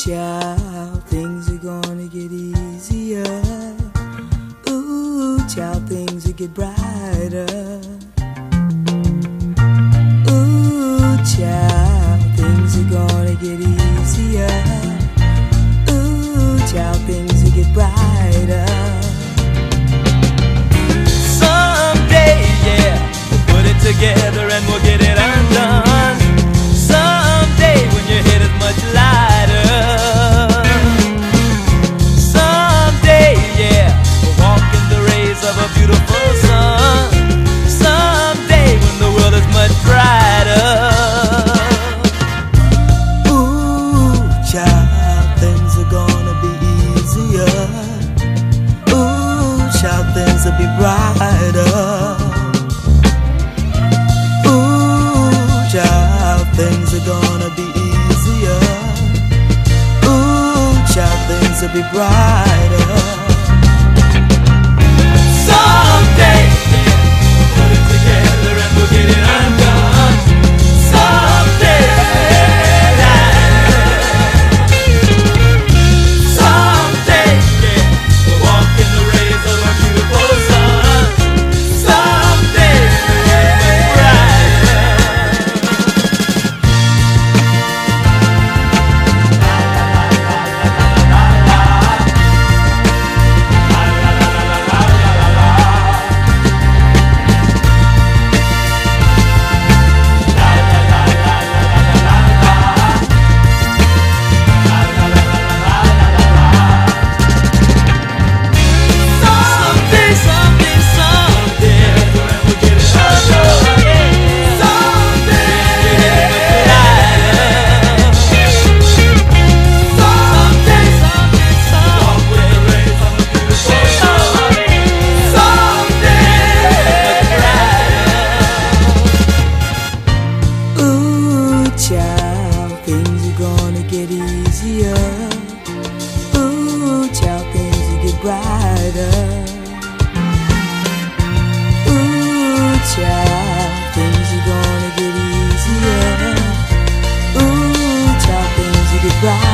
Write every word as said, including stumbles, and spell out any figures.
child, things are gonna get easier. Ooh, child, things will get brighter. Ooh, child, things are gonna get easier. Ooh, child, things will get brighter. Someday, yeah, we'll put it together and we'll get it undone. Someday when your head is much lighter. Someday, yeah, we'll walk in the rays of a beautiful sun. Someday when the world is much brighter. Ooh, child, things are gonna be easier. Ooh, child, things will be brighter. Things are gonna be easier. Ooh, child, things will be brighter. Someday, yeah, we'll put it together and we'll get it undone. Someday, someday, yeah, we'll walk in the rays of a beautiful sun. Someday, we'll brighter. Child, things are gonna get easier. Ooh, child, things will get brighter. Ooh, child, things are gonna get easier. Ooh, child, things will get brighter.